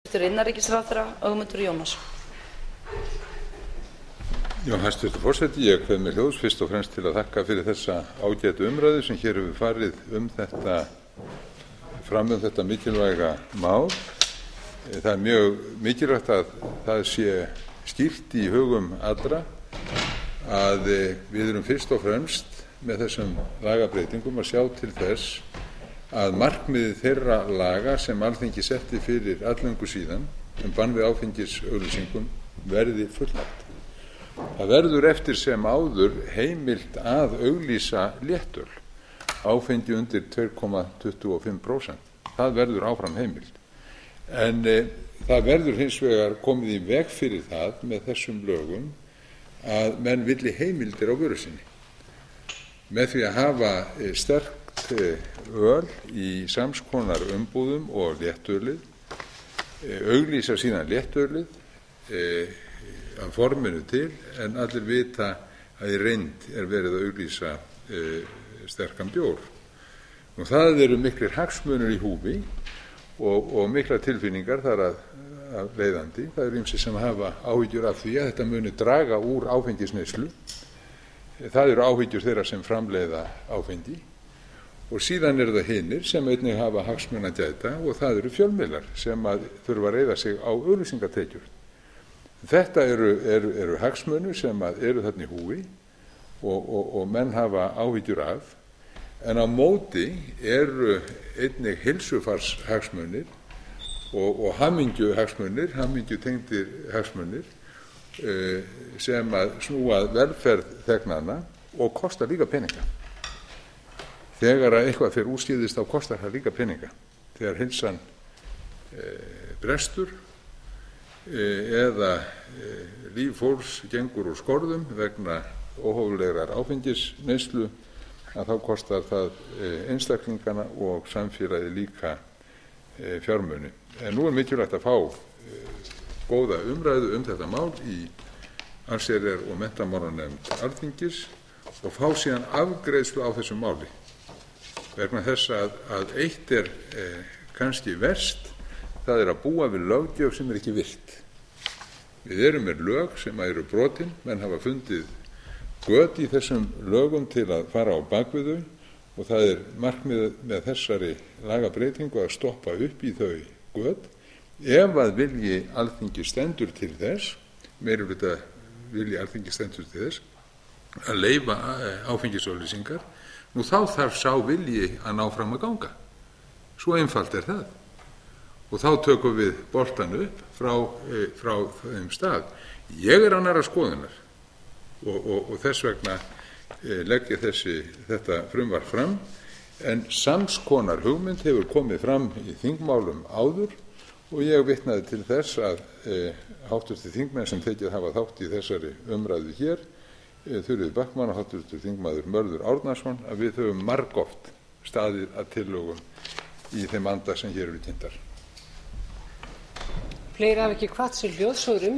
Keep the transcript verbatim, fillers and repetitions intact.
innanríkisráðherra Ögmundur Jónasson. Já, hæstvirtur forseti, ég kveð mér hljóðs fyrst og fremst til að þakka fyrir þessa ágætu umræðu sem hér hefur farið um þetta fram um þetta mikilvæga mál. Það er mjög mikilvægt að það sé skýrt í hugum allra að við erum fyrst og fremst með þessum lagabreytingum að sjá til þess að markmiði þeirra laga sem Alþingi setti fyrir alllöngu síðan um bann við áfengisauglýsingum verði fullnægt. Það verður eftir sem áður heimilt að auglýsa léttöl, áfengi undir tvö komma tuttugu og fimm prósent. Það verður áfram heimilt. En e, það verður hins vegar komið í veg fyrir það með þessum lögum að menn vilji heimildir á vöru sinni. Með því að hafa e, sterkt e, öl í sams konar umbúðum og léttölið, e, auglýsa síðan léttölið, e, að forminu til, en allir vita að í reynd er verið að auglýsa e, sterkan bjór. Og það eru miklir hagsmunir í húfi og, og miklar tilfinningar þar að, að leiðandi. Það eru ýmsir sem hafa áhyggjur af því að þetta muni draga úr áfengisneyslu. Það eru áhyggjur þeirra sem framleiða áfengi og síðan eru það hinir sem einnig hafa hagsmun að gæta og það eru fjölmiðlar sem að þurfa að reiða sig á auglýsingatekjur. Þetta eru, eru, eru hagsmunir sem eru þarna í húfi og, og, og menn hafa áhyggjur af, en á móti eru einnig heilsufarshagsmunir og, og hamingjuhagsmunir, hamingjutengdir hagsmunir uh, sem að snúa velferð þegnanna og kostar líka peninga. Þegar að eitthvað fyrir úrskýðist þá kostar það líka peninga. Þegar heilsan uh, brestur eða líf fólks gengur úr skorðum vegna óhóflegrar áfengisneyslu, að þá kostar það einstaklingana og samfélagið líka fjármuni. En nú er mikilvægt að fá góða umræðu um þetta mál í allsherjar- og menntamálanefnd Alþingis og fá síðan afgreiðslu á þessu máli, vegna þess að, að eitt er eh, kannski verst, það er að búa við löggjöf sem er ekki virt. Við erum með lög sem eru brotin, menn hafa fundið göt í þessum lögum til að fara á bakvið þau og það er markmið með þessari lagabreytingu að stoppa upp í þau göt. Ef að vilji Alþingi stendur til þess, meirihluta vilji Alþingi stendur til þess, að leyfa áfengisauglýsingar, nú þá þarf sá vilji að ná fram að ganga. Svo einfalt er það. Og þá tökum við boltan upp frá, e, frá þeim stað. Ég er annarra skoðunar og, og, og þess vegna e, legg ég þessi, þetta frumvarp fram, en sams konar hugmynd hefur komið fram í þingmálum áður og ég vitnaði til þess að e, háttvirtir þingmenn sem tekið hafa þátt í þessari umræðu hér, e, Þuríður Backman og háttvirtur þingmaður Mörður Árnason, að við höfum margoft staðið að tillögum í þeim anda sem hér eru kynntar. Fleiri hafa ekki hvatt sér hljóðs og